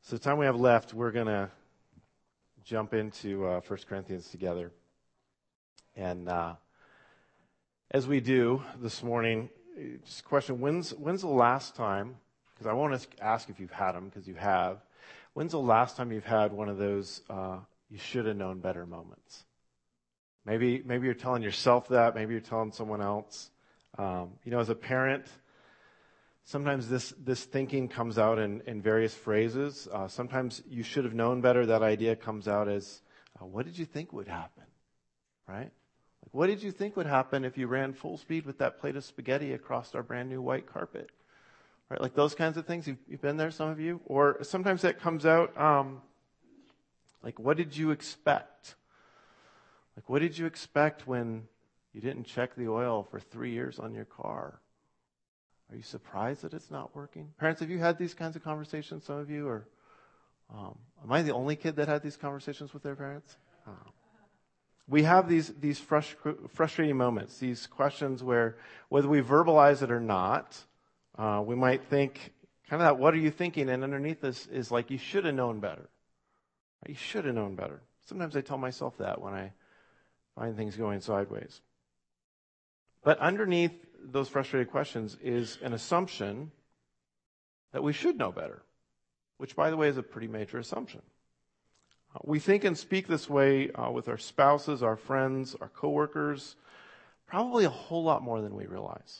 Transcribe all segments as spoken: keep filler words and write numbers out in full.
So the time we have left, we're going to jump into uh, First Corinthians together. And uh, as we do this morning, just a question, when's, when's the last time, because I won't ask if you've had them, because you have, when's the last time you've had one of those uh, you should have known better moments? Maybe, maybe you're telling yourself that, maybe you're telling someone else. Um, you know, as a parent, sometimes this, this thinking comes out in, in various phrases. Uh, sometimes you should have known better. That idea comes out as, uh, what did you think would happen? Right? Like, what did you think would happen if you ran full speed with that plate of spaghetti across our brand new white carpet? Right? Like those kinds of things. You've, you've been there, some of you. Or sometimes that comes out, um, like, what did you expect? Like, what did you expect when you didn't check the oil for three years on your car? Are you surprised that it's not working? Parents, have you had these kinds of conversations, some of you? Or um, am I the only kid that had these conversations with their parents? Um, we have these, these frustr- frustrating moments, these questions where whether we verbalize it or not, uh, we might think, kind of that, what are you thinking? And underneath this is like, you should have known better. You should have known better. Sometimes I tell myself that when I find things going sideways. But underneath those frustrated questions is an assumption that we should know better, which, by the way, is a pretty major assumption. Uh, we think and speak this way uh, with our spouses, our friends, our coworkers, probably a whole lot more than we realize.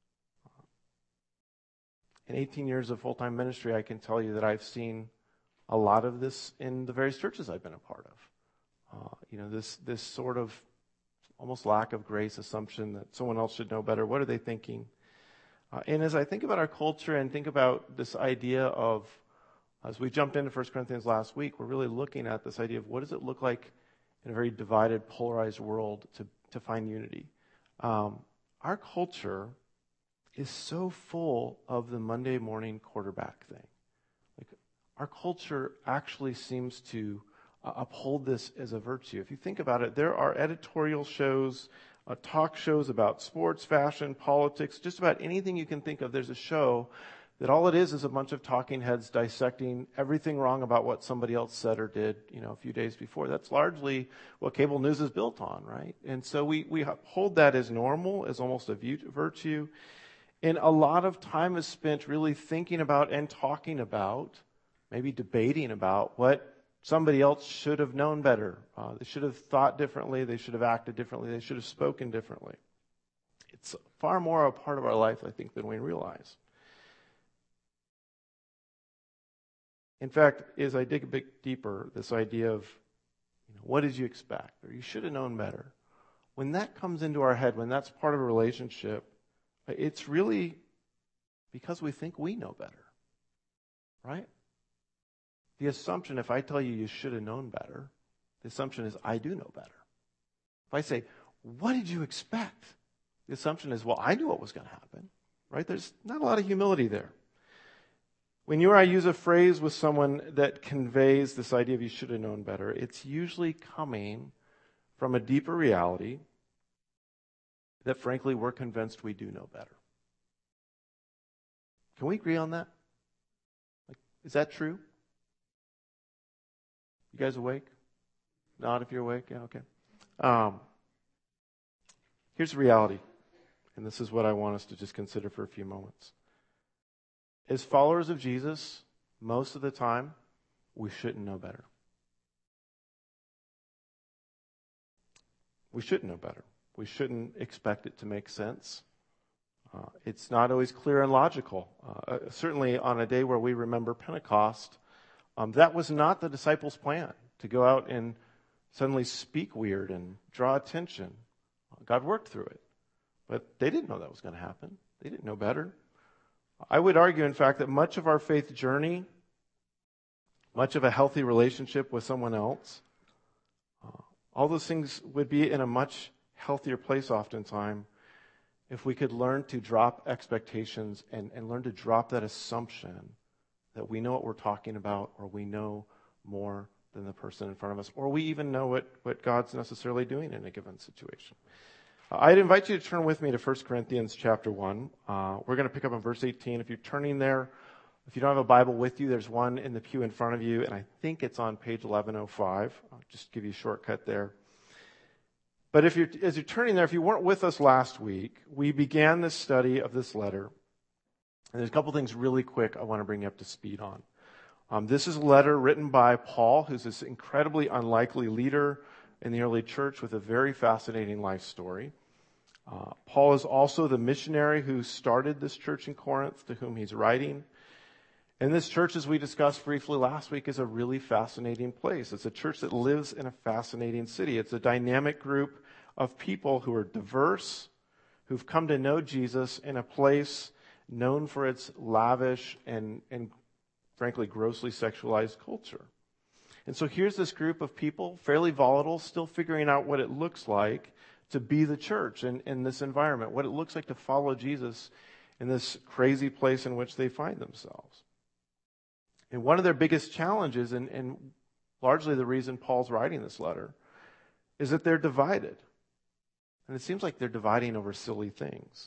In eighteen years of full-time ministry, I can tell you that I've seen a lot of this in the various churches I've been a part of. Uh, you know, this this sort of almost lack of grace assumption that someone else should know better. What are they thinking? Uh, and as I think about our culture and think about this idea of, as we jumped into First Corinthians last week, we're really looking at this idea of what does it look like in a very divided, polarized world to, to find unity. Um, our culture is so full of the Monday morning quarterback thing. Like, our culture actually seems to Uh, uphold this as a virtue. If you think about it, there are editorial shows, uh, talk shows about sports, fashion, politics, just about anything you can think of. There's a show that all it is is a bunch of talking heads dissecting everything wrong about what somebody else said or did, you know, a few days before. That's largely what cable news is built on, right? And so we, we hold that as normal, as almost a virtue. And a lot of time is spent really thinking about and talking about, maybe debating about what somebody else should have known better. Uh, they should have thought differently. They should have acted differently. They should have spoken differently. It's far more a part of our life, I think, than we realize. In fact, as I dig a bit deeper, this idea of, you know, what did you expect? Or you should have known better. When that comes into our head, when that's part of a relationship, it's really because we think we know better. Right? The assumption, if I tell you you should have known better, the assumption is I do know better. If I say, what did you expect? The assumption is, well, I knew what was going to happen. Right? There's not a lot of humility there. When you or I use a phrase with someone that conveys this idea of you should have known better, it's usually coming from a deeper reality that, frankly, we're convinced we do know better. Can we agree on that? Like, is that true? You guys awake? Not if you're awake? Yeah, okay. Um, here's the reality, and this is what I want us to just consider for a few moments. As followers of Jesus, most of the time, we shouldn't know better. We shouldn't know better. We shouldn't expect it to make sense. Uh, it's not always clear and logical. Uh, certainly on a day where we remember Pentecost, Um, that was not the disciples' plan, to go out and suddenly speak weird and draw attention. God worked through it. But they didn't know that was going to happen. They didn't know better. I would argue, in fact, that much of our faith journey, much of a healthy relationship with someone else, uh, all those things would be in a much healthier place oftentimes if we could learn to drop expectations and, and learn to drop that assumption that we know what we're talking about, or we know more than the person in front of us, or we even know what, what God's necessarily doing in a given situation. Uh, I'd invite you to turn with me to First Corinthians chapter one. Uh, we're going to pick up on verse eighteen. If you're turning there, If you don't have a Bible with you, there's one in the pew in front of you, and I think it's on page eleven oh five. I'll just give you a shortcut there. But if you're, as you're turning there, if you weren't with us last week, we began this study of this letter. And there's a couple things really quick I want to bring you up to speed on. Um, this is a letter written by Paul, who's this incredibly unlikely leader in the early church with a very fascinating life story. Uh, Paul is also the missionary who started this church in Corinth, to whom he's writing. And this church, as we discussed briefly last week, is a really fascinating place. It's a church that lives in a fascinating city. It's a dynamic group of people who are diverse, who've come to know Jesus in a place known for its lavish and, and frankly, grossly sexualized culture. And so here's this group of people, fairly volatile, still figuring out what it looks like to be the church in, in this environment, what it looks like to follow Jesus in this crazy place in which they find themselves. And one of their biggest challenges, and, and largely the reason Paul's writing this letter, is that they're divided. And it seems like they're dividing over silly things.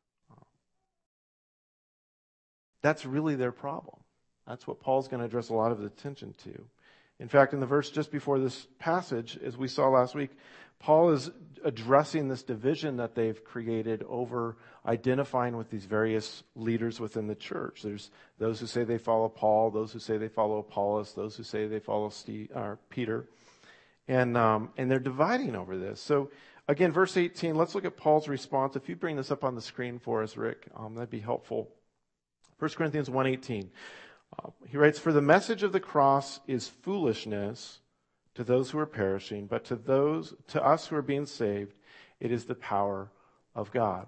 That's really their problem. That's what Paul's going to address a lot of attention to. In fact, in the verse just before this passage, as we saw last week, Paul is addressing this division that they've created over identifying with these various leaders within the church. There's those who say they follow Paul, those who say they follow Apollos, those who say they follow Steve, or Peter. And, um, and they're dividing over this. So again, verse eighteen, let's look at Paul's response. If you bring this up on the screen for us, Rick, um, that'd be helpful. First Corinthians one eighteen. Uh, he writes, "For the message of the cross is foolishness to those who are perishing, but to those, to us who are being saved, it is the power of God.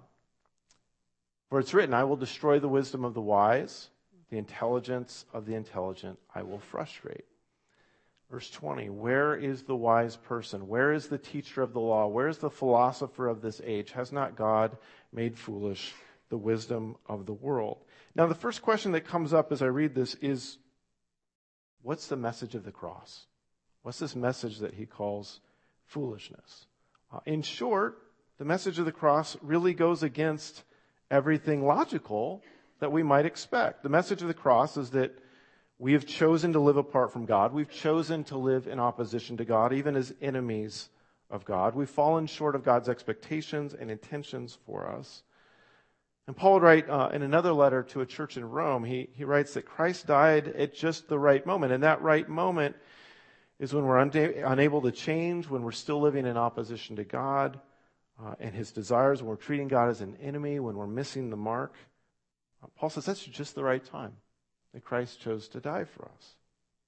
For it's written, I will destroy the wisdom of the wise, the intelligence of the intelligent I will frustrate." Verse twenty, "Where is the wise person? Where is the teacher of the law? Where is the philosopher of this age? Has not God made foolish the wisdom of the world?" Now, the first question that comes up as I read this is, what's the message of the cross? What's this message that he calls foolishness? Uh, in short, the message of the cross really goes against everything logical that we might expect. The message of the cross is that we have chosen to live apart from God. We've chosen to live in opposition to God, even as enemies of God. We've fallen short of God's expectations and intentions for us. And Paul would write uh, in another letter to a church in Rome, he, he writes that Christ died at just the right moment. And that right moment is when we're una- unable to change, when we're still living in opposition to God uh, and his desires, when we're treating God as an enemy, when we're missing the mark. Uh, Paul says that's just the right time that Christ chose to die for us.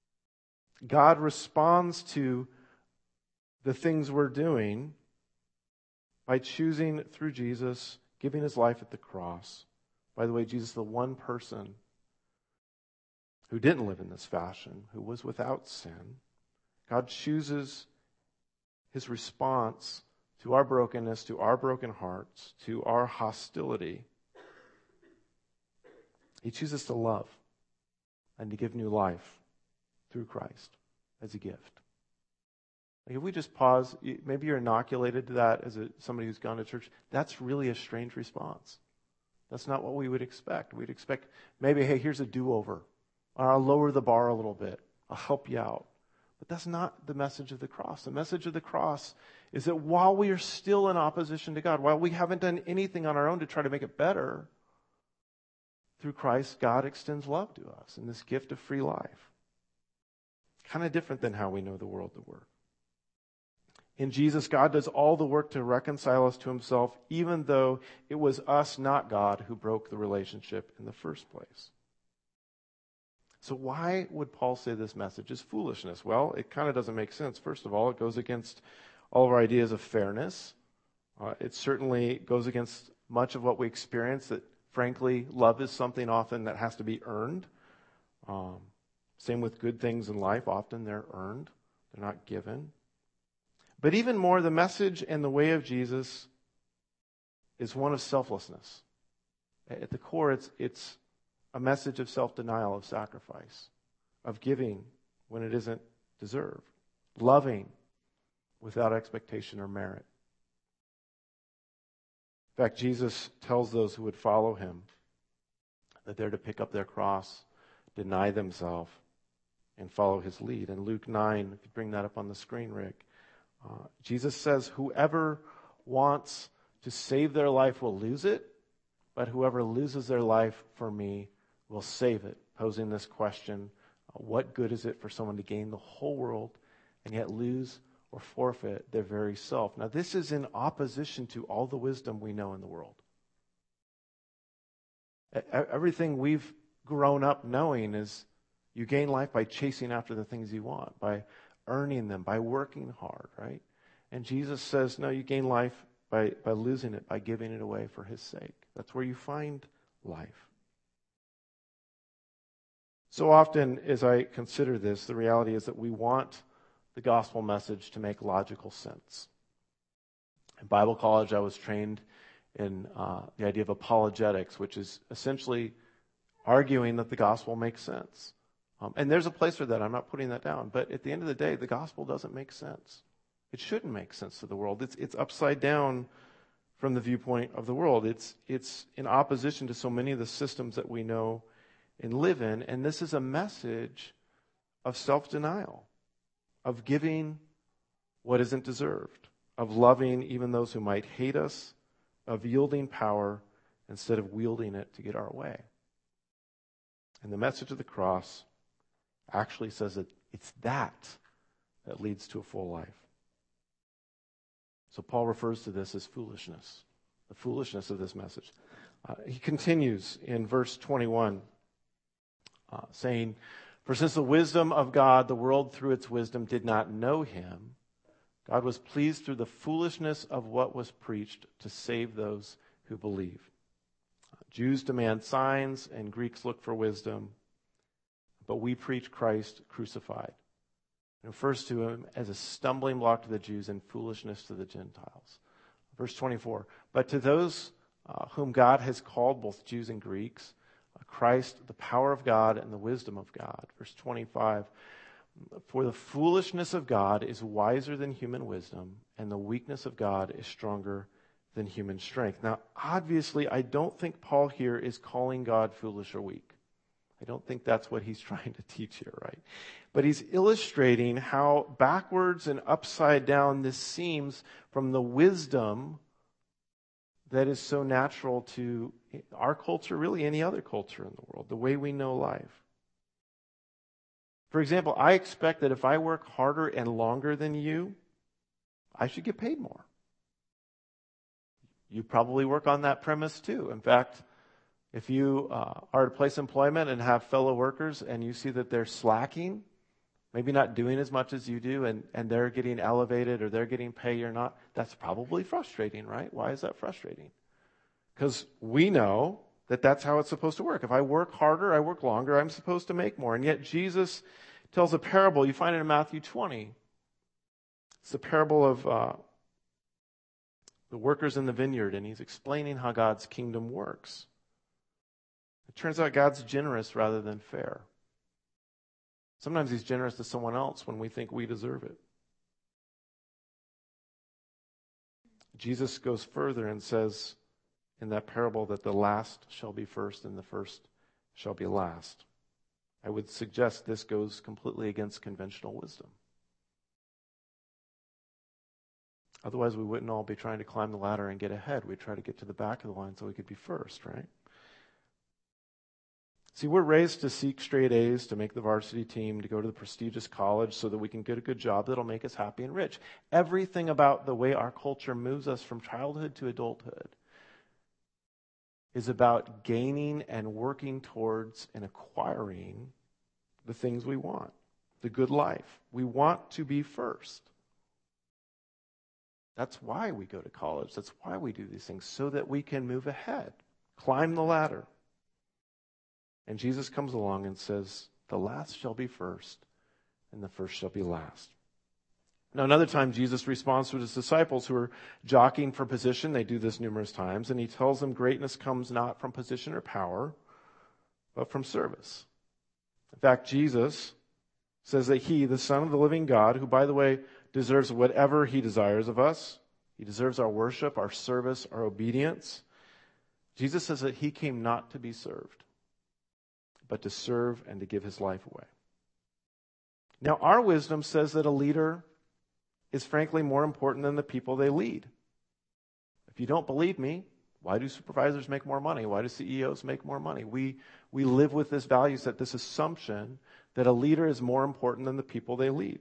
God responds to the things we're doing by choosing through Jesus, giving his life at the cross. By the way, Jesus, the one person who didn't live in this fashion, who was without sin, God chooses his response to our brokenness, to our broken hearts, to our hostility. He chooses to love and to give new life through Christ as a gift. Like if we just pause, maybe you're inoculated to that as a, somebody who's gone to church. That's really a strange response. That's not what we would expect. We'd expect maybe, hey, here's a do-over. Or I'll lower the bar a little bit. I'll help you out. But that's not the message of the cross. The message of the cross is that while we are still in opposition to God, while we haven't done anything on our own to try to make it better, through Christ, God extends love to us in this gift of free life. Kind of different than how we know the world to work. In Jesus, God does all the work to reconcile us to himself, even though it was us, not God, who broke the relationship in the first place. So why would Paul say this message is foolishness? Well, it kind of doesn't make sense. First of all, it goes against all of our ideas of fairness. Uh, it certainly goes against much of what we experience, that frankly, love is something often that has to be earned. Um, same with good things in life. Often they're earned. They're not given. But even more, the message and the way of Jesus is one of selflessness. At the core, it's, it's a message of self-denial, of sacrifice, of giving when it isn't deserved, loving without expectation or merit. In fact, Jesus tells those who would follow him that they're to pick up their cross deny themselves, and follow his lead. In Luke nine, if you bring that up on the screen, Rick, uh, Jesus says, whoever wants to save their life will lose it, but whoever loses their life for me will save it, posing this question, uh, what good is it for someone to gain the whole world and yet lose or forfeit their very self? Now, this is in opposition to all the wisdom we know in the world. Everything we've grown up knowing is you gain life by chasing after the things you want, by earning them, by working hard, right? And Jesus says, no, you gain life by, by losing it, by giving it away for his sake. That's where you find life. So often as I consider this, the reality is that we want the gospel message to make logical sense. In Bible college, I was trained in uh, the idea of apologetics, which is essentially arguing that the gospel makes sense. Um, and there's a place for that. I'm not putting that down. But at the end of the day, the gospel doesn't make sense. It shouldn't make sense to the world. It's it's upside down from the viewpoint of the world. It's it's in opposition to so many of the systems that we know and live in. And this is a message of self-denial, of giving what isn't deserved, of loving even those who might hate us, of yielding power instead of wielding it to get our way. And the message of the cross actually says that it's that that leads to a full life. So Paul refers to this as foolishness, the foolishness of this message. Uh, he continues in verse twenty-one, uh, saying, for since the wisdom of God, the world through its wisdom did not know him, God was pleased through the foolishness of what was preached to save those who believe. Jews demand signs and Greeks look for wisdom, but we preach Christ crucified. It refers to him as a stumbling block to the Jews and foolishness to the Gentiles. Verse twenty-four, but to those uh, whom God has called, both Jews and Greeks, uh, Christ, the power of God and the wisdom of God. Verse twenty-five, for the foolishness of God is wiser than human wisdom, and the weakness of God is stronger than human strength. Now, obviously, I don't think Paul here is calling God foolish or weak. I don't think that's what he's trying to teach here, right? But he's illustrating how backwards and upside down this seems from the wisdom that is so natural to our culture, really any other culture in the world, the way we know life. For example, I expect that if I work harder and longer than you, I should get paid more. You probably work on that premise too. In fact, if you uh, are at a place of employment and have fellow workers and you see that they're slacking, maybe not doing as much as you do, and, and they're getting elevated or they're getting paid or not, that's probably frustrating, right? Why is that frustrating? Because we know that that's how it's supposed to work. If I work harder, I work longer, I'm supposed to make more. And yet Jesus tells a parable. You find it in Matthew twenty. It's the parable of uh, the workers in the vineyard, and he's explaining how God's kingdom works. It turns out God's generous rather than fair. Sometimes he's generous to someone else when we think we deserve it. Jesus goes further and says in that parable that the last shall be first and the first shall be last. I would suggest this goes completely against conventional wisdom. Otherwise, we wouldn't all be trying to climb the ladder and get ahead. We'd try to get to the back of the line so we could be first, right? See, we're raised to seek straight A's, to make the varsity team, to go to the prestigious college so that we can get a good job that'll make us happy and rich. Everything about the way our culture moves us from childhood to adulthood is about gaining and working towards and acquiring the things we want, the good life. We want to be first. That's why we go to college. That's why we do these things, so that we can move ahead, climb the ladder. And Jesus comes along and says, the last shall be first, and the first shall be last. Now, another time, Jesus responds to his disciples who are jockeying for position. They do this numerous times, and he tells them greatness comes not from position or power, but from service. In fact, Jesus says that he, the Son of the living God, who, by the way, deserves whatever he desires of us, he deserves our worship, our service, our obedience. Jesus says that he came not to be served, but to serve and to give his life away. Now, our wisdom says that a leader is frankly more important than the people they lead. If you don't believe me, why do supervisors make more money? Why do C E Os make more money? We, we live with this value set, this assumption that a leader is more important than the people they lead.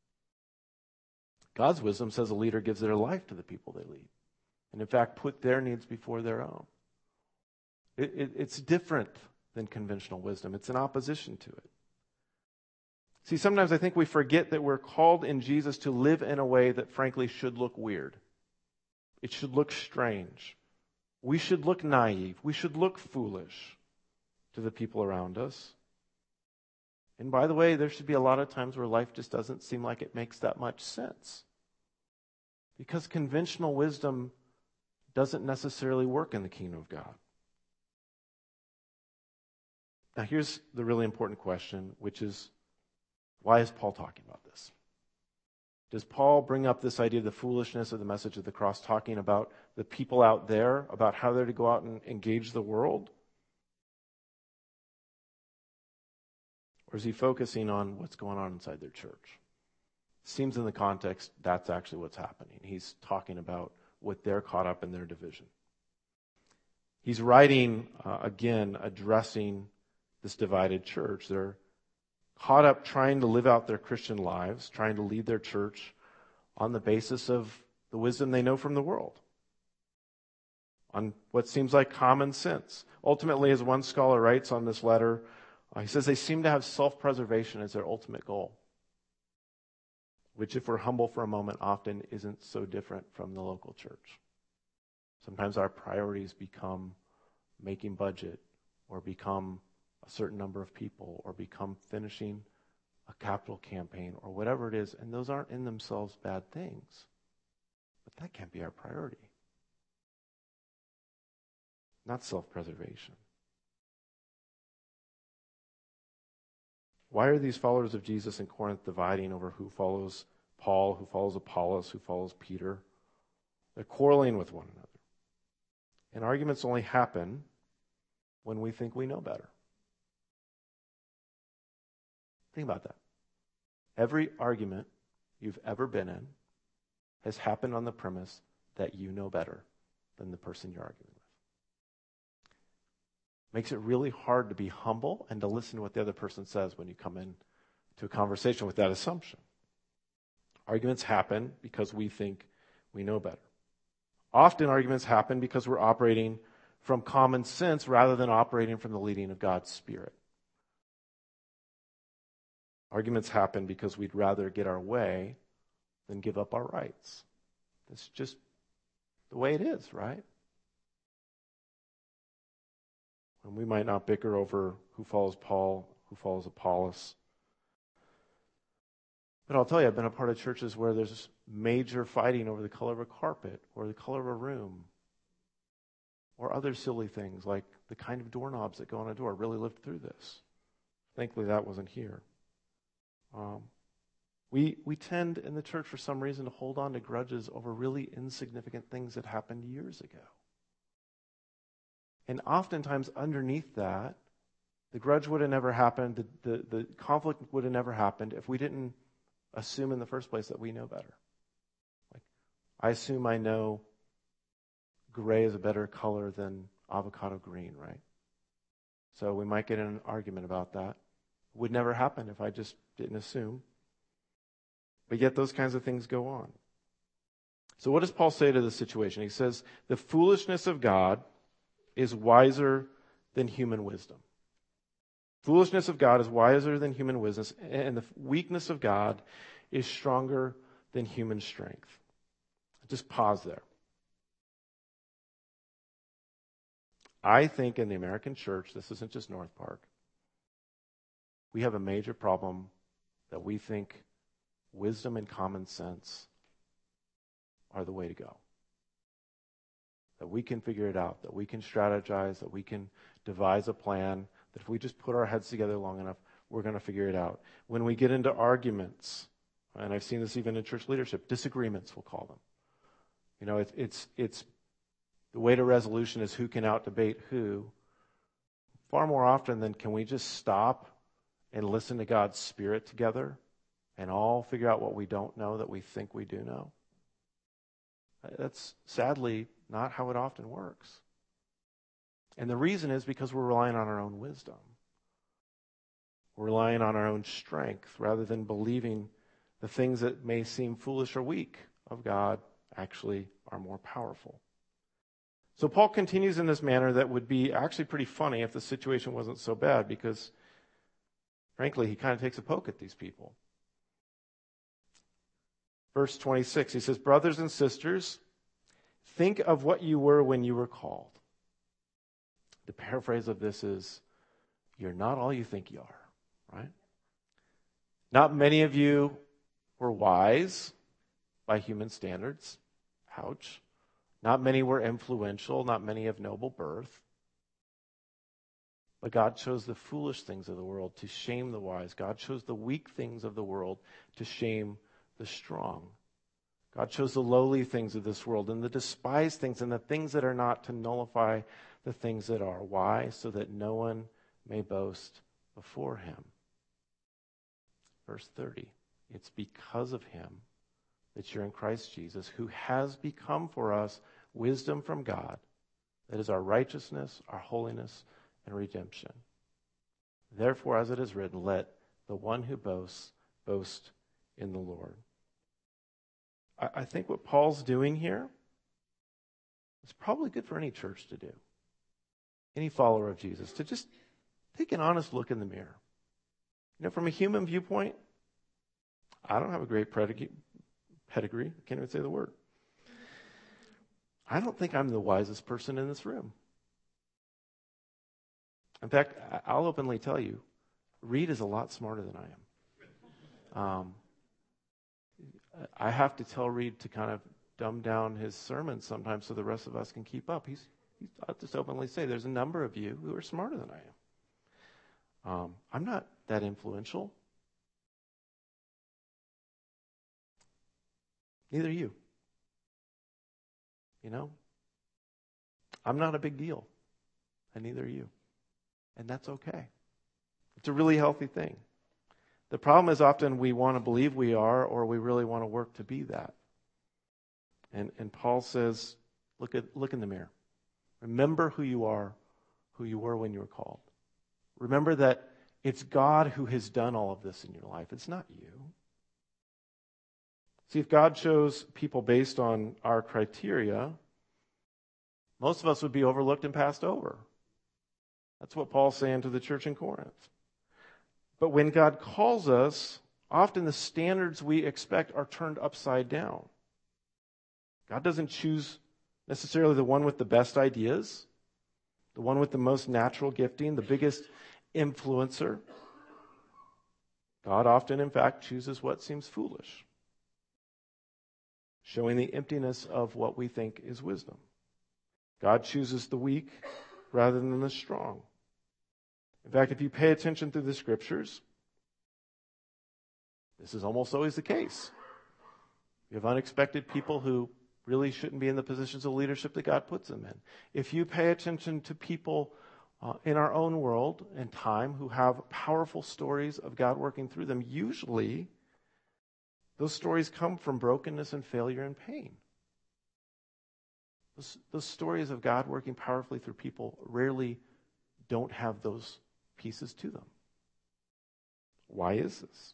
God's wisdom says a leader gives their life to the people they lead. And in fact, put their needs before their own. It, it, it's different than conventional wisdom. It's in opposition to it. See, sometimes I think we forget that we're called in Jesus to live in a way that frankly should look weird. It should look strange. We should look naive. We should look foolish to the people around us. And by the way, there should be a lot of times where life just doesn't seem like it makes that much sense. Because conventional wisdom doesn't necessarily work in the kingdom of God. Now here's the really important question, which is, why is Paul talking about this? Does Paul bring up this idea of the foolishness of the message of the cross, talking about the people out there, about how they're to go out and engage the world? Or is he focusing on what's going on inside their church? Seems in the context that's actually what's happening. He's talking about what they're caught up in their division. He's writing, uh, again, addressing this divided church. They're caught up trying to live out their Christian lives, trying to lead their church on the basis of the wisdom they know from the world, on what seems like common sense. Ultimately, as one scholar writes on this letter, uh, he says they seem to have self-preservation as their ultimate goal, which, if we're humble for a moment, often isn't so different from the local church. Sometimes our priorities become making budget, or become a certain number of people, or become finishing a capital campaign, or whatever it is, and those aren't in themselves bad things. But that can't be our priority. Not self-preservation. Why are these followers of Jesus in Corinth dividing over who follows Paul, who follows Apollos, who follows Peter? They're quarreling with one another. And arguments only happen when we think we know better. Think about that. Every argument you've ever been in has happened on the premise that you know better than the person you're arguing with. Makes it really hard to be humble and to listen to what the other person says when you come in to a conversation with that assumption. Arguments happen because we think we know better. Often arguments happen because we're operating from common sense rather than operating from the leading of God's Spirit. Arguments happen because we'd rather get our way than give up our rights. That's just the way it is, right? And we might not bicker over who follows Paul, who follows Apollos. But I'll tell you, I've been a part of churches where there's major fighting over the color of a carpet or the color of a room or other silly things like the kind of doorknobs that go on a door. I really lived through this. Thankfully, that wasn't here. Um, we we tend in the church for some reason to hold on to grudges over really insignificant things that happened years ago. And oftentimes underneath that, the grudge would have never happened, the, the, the conflict would have never happened if we didn't assume in the first place that we know better. Like, I assume I know gray is a better color than avocado green, right? So we might get in an argument about that. It would never happen if I just didn't assume. But yet those kinds of things go on. So what does Paul say to the situation? He says, the foolishness of God is wiser than human wisdom. Foolishness of God is wiser than human wisdom, and the weakness of God is stronger than human strength. Just pause there. I think in the American church, this isn't just North Park, we have a major problem that we think wisdom and common sense are the way to go. That we can figure it out, that we can strategize, that we can devise a plan, that if we just put our heads together long enough, we're going to figure it out. When we get into arguments, and I've seen this even in church leadership, disagreements, we'll call them. You know, it, it's it's the way to resolution is who can out-debate who. far more often than can we just stop and listen to God's Spirit together and all figure out what we don't know that we think we do know. That's sadly not how it often works. And the reason is because we're relying on our own wisdom. We're relying on our own strength rather than believing the things that may seem foolish or weak of God actually are more powerful. So Paul continues in this manner that would be actually pretty funny if the situation wasn't so bad, because frankly, he kind of takes a poke at these people. Verse twenty-six, he says, brothers and sisters, think of what you were when you were called. The paraphrase of this is, you're not all you think you are, right? Not many of you were wise by human standards. Ouch. Not many were influential, not many of noble birth. But God chose the foolish things of the world to shame the wise. God chose the weak things of the world to shame the strong. God chose the lowly things of this world and the despised things and the things that are not to nullify the things that are. Why? So that no one may boast before him. Verse thirty, it's because of him that you're in Christ Jesus, who has become for us wisdom from God, that is our righteousness, our holiness, and redemption. Therefore, as it is written, let the one who boasts boast in the Lord. I, I think what Paul's doing here is probably good for any church to do, any follower of Jesus, to just take an honest look in the mirror. You know, from a human viewpoint, I don't have a great pedigree. Pedigree. I can't even say the word. I don't think I'm the wisest person in this room. In fact, I'll openly tell you, Reed is a lot smarter than I am. Um, I have to tell Reed to kind of dumb down his sermons sometimes so the rest of us can keep up. He's, he's I'll just openly say, there's a number of you who are smarter than I am. Um, I'm not that influential. Neither are you. You know? I'm not a big deal. And neither are you. And that's okay. It's a really healthy thing. The problem is often we want to believe we are, or we really want to work to be that. And and Paul says, look at look in the mirror. Remember who you are, who you were when you were called. Remember that it's God who has done all of this in your life. It's not you. See, if God chose people based on our criteria, most of us would be overlooked and passed over. That's what Paul's saying to the church in Corinth. But when God calls us, often the standards we expect are turned upside down. God doesn't choose necessarily the one with the best ideas, the one with the most natural gifting, the biggest influencer. God often, in fact, chooses what seems foolish, showing the emptiness of what we think is wisdom. God chooses the weak rather than the strong. In fact, if you pay attention through the scriptures, this is almost always the case. You have unexpected people who really shouldn't be in the positions of leadership that God puts them in. If you pay attention to people uh, in our own world and time who have powerful stories of God working through them, usually those stories come from brokenness and failure and pain. Those, those stories of God working powerfully through people rarely don't have those pieces to them. Why is this?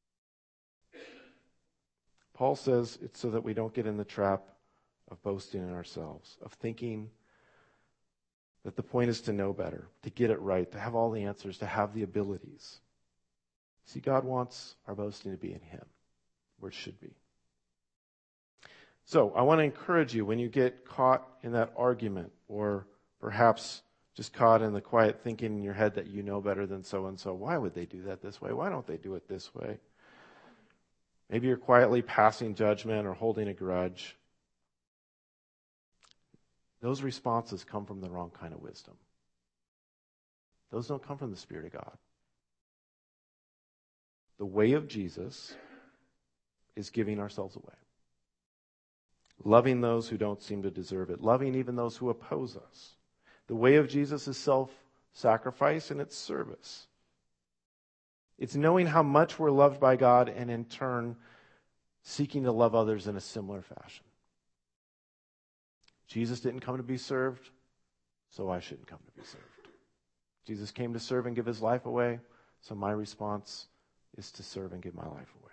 Paul says it's so that we don't get in the trap of boasting in ourselves, of thinking that the point is to know better, to get it right, to have all the answers, to have the abilities. See, God wants our boasting to be in Him, where it should be. So I want to encourage you, when you get caught in that argument, or perhaps just caught in the quiet thinking in your head that you know better than so-and-so, why would they do that this way? Why don't they do it this way? Maybe you're quietly passing judgment or holding a grudge. Those responses come from the wrong kind of wisdom. Those don't come from the Spirit of God. The way of Jesus is giving ourselves away. Loving those who don't seem to deserve it. Loving even those who oppose us. The way of Jesus is self sacrifice, and it's service. It's knowing how much we're loved by God and in turn seeking to love others in a similar fashion. Jesus didn't come to be served, so I shouldn't come to be served. Jesus came to serve and give his life away, so my response is to serve and give my life away.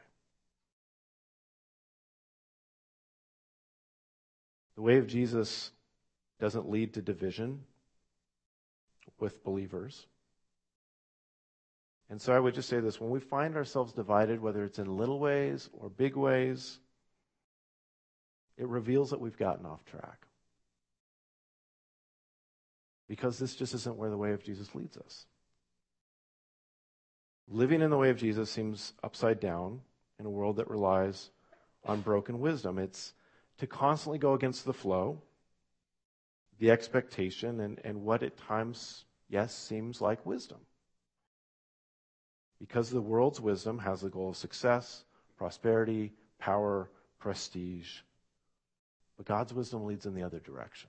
The way of Jesus doesn't lead to division with believers. And so I would just say this, when we find ourselves divided, whether it's in little ways or big ways, it reveals that we've gotten off track. Because this just isn't where the way of Jesus leads us. Living in the way of Jesus seems upside down in a world that relies on broken wisdom. It's to constantly go against the flow, the expectation, and, and what at times, yes, seems like wisdom. Because the world's wisdom has the goal of success, prosperity, power, prestige. But God's wisdom leads in the other direction.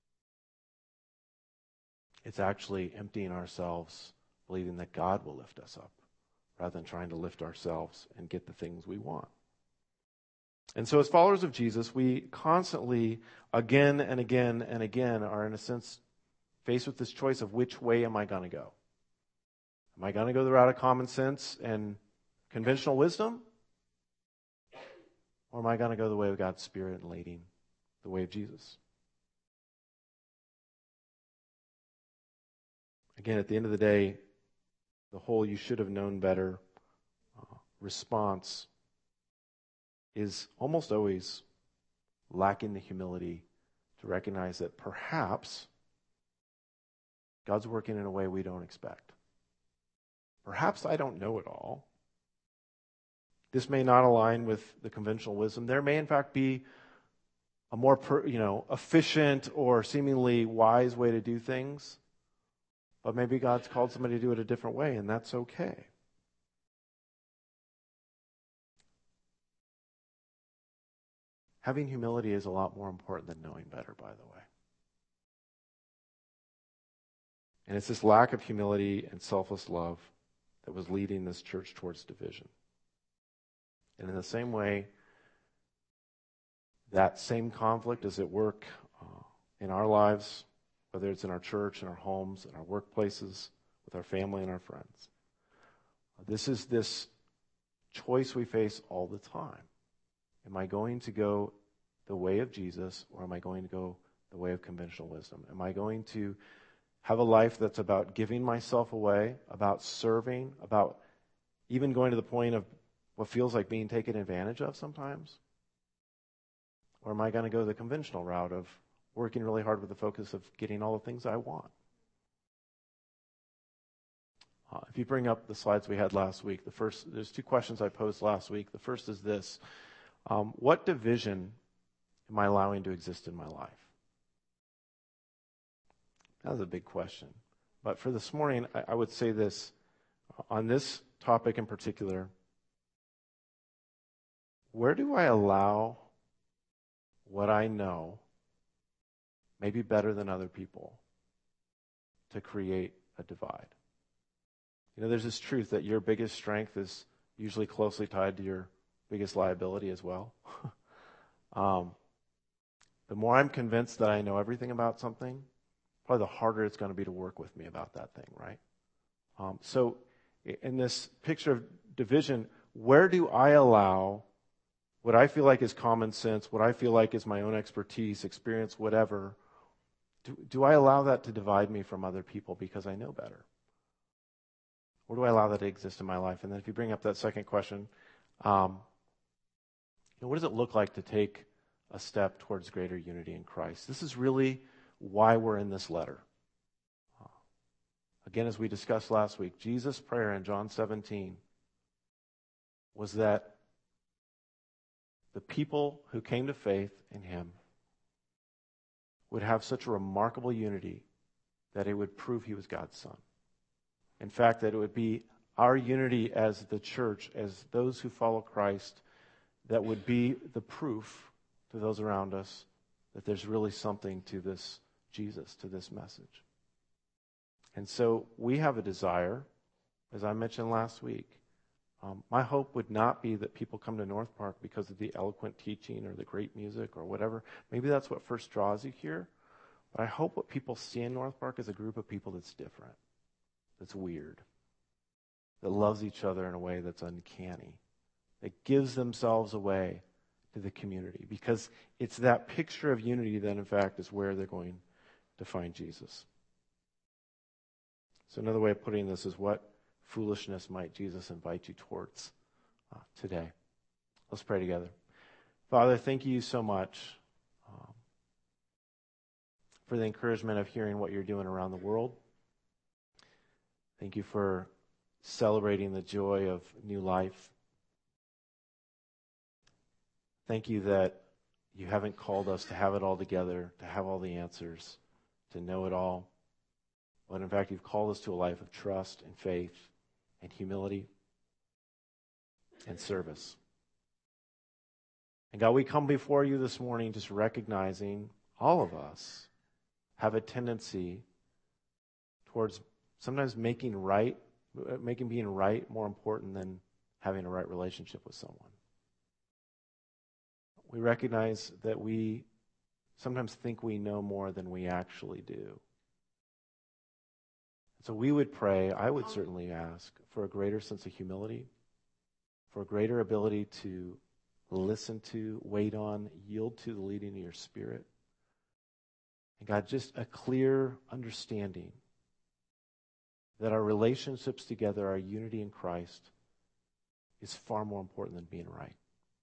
It's actually emptying ourselves, believing that God will lift us up, rather than trying to lift ourselves and get the things we want. And so as followers of Jesus, we constantly, again and again and again, are in a sense faced with this choice of which way am I going to go? Am I going to go the route of common sense and conventional wisdom? Or am I going to go the way of God's Spirit and leading, the way of Jesus? Again, at the end of the day, the whole "you should have known better" uh, response is almost always lacking the humility to recognize that perhaps God's working in a way we don't expect. Perhaps I don't know it all. This may not align with the conventional wisdom. There may, in fact, be a more, per, you know, efficient or seemingly wise way to do things. But maybe God's called somebody to do it a different way, and that's okay. Having humility is a lot more important than knowing better, by the way. And it's this lack of humility and selfless love that was leading this church towards division. And in the same way, that same conflict is at work uh, in our lives, whether it's in our church, in our homes, in our workplaces, with our family and our friends. This is this choice we face all the time. Am I going to go the way of Jesus, or am I going to go the way of conventional wisdom? Am I going to have a life that's about giving myself away, about serving, about even going to the point of what feels like being taken advantage of sometimes? Or am I going to go the conventional route of working really hard with the focus of getting all the things I want? Uh, if you bring up the slides we had last week, the first, there's two questions I posed last week. The first is this: um, what division am I allowing to exist in my life? That was a big question. But for this morning, I, I would say this. On this topic in particular, where do I allow what I know, maybe better than other people, to create a divide? You know, there's this truth that your biggest strength is usually closely tied to your biggest liability as well. um, the more I'm convinced that I know everything about something, probably the harder it's going to be to work with me about that thing, right? Um, so in this picture of division, where do I allow what I feel like is common sense, what I feel like is my own expertise, experience, whatever, do, do I allow that to divide me from other people because I know better? Or do I allow that to exist in my life? And then if you bring up that second question, um, you know, what does it look like to take a step towards greater unity in Christ? This is really why we're in this letter. Uh, again, as we discussed last week, Jesus' prayer in John seventeen was that the people who came to faith in him would have such a remarkable unity that it would prove he was God's Son. In fact, that it would be our unity as the church, as those who follow Christ, that would be the proof to those around us that there's really something to this Jesus, to this message. And so we have a desire, as I mentioned last week. Um, my hope would not be that people come to North Park because of the eloquent teaching or the great music or whatever. Maybe that's what first draws you here. But I hope what people see in North Park is a group of people that's different, that's weird, that loves each other in a way that's uncanny, that gives themselves away to the community. Because it's that picture of unity that, in fact, is where they're going to find Jesus. So another way of putting this is, what foolishness might Jesus invite you towards uh, today? Let's pray together. Father, thank you so much um, for the encouragement of hearing what you're doing around the world. Thank you for celebrating the joy of new life. Thank you that you haven't called us to have it all together, to have all the answers, to know it all. But in fact, you've called us to a life of trust and faith and humility and service. And God, we come before you this morning just recognizing all of us have a tendency towards sometimes making right, making being right more important than having a right relationship with someone. We recognize that we sometimes think we know more than we actually do. So we would pray, I would certainly ask, for a greater sense of humility, for a greater ability to listen to, wait on, yield to the leading of your Spirit. And God, just a clear understanding that our relationships together, our unity in Christ, is far more important than being right.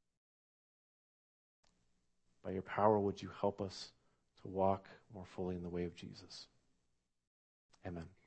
By your power, would you help us to walk more fully in the way of Jesus? Amen.